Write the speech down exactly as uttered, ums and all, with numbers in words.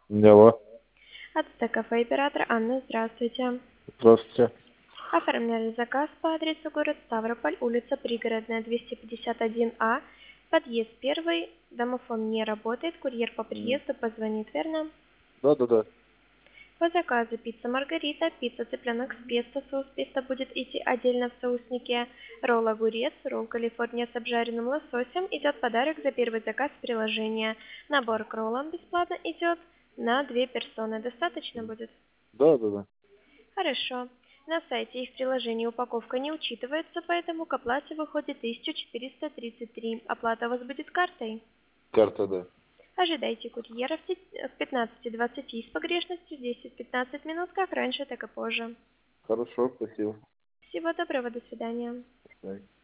Алло, От кафе оператор Анна, здравствуйте. здравствуйте. Оформляли заказ по адресу город Ставрополь, улица Пригородная, двести пятьдесят один А, подъезд первый, домофон не работает, курьер по М, приезду позвонит, верно? Да-да-да. По заказу пицца Маргарита, пицца цыпленок с песто, соус песто будет идти отдельно в соуснике, ролл огурец, ролл Калифорния с обжаренным лососем, идет подарок за первый заказ приложения. Набор к роллам бесплатно идет на две персоны, достаточно М, будет? Да-да-да. Хорошо. На сайте и в приложении упаковка не учитывается, поэтому к оплате выходит тысяча четыреста тридцать три. Оплата у вас будет картой. Карта, да. Ожидайте курьера в те- в пятнадцати двадцати с погрешностью десять-пятнадцать минут, как раньше, так и позже. Хорошо, спасибо. Всего доброго, до свидания. До свидания.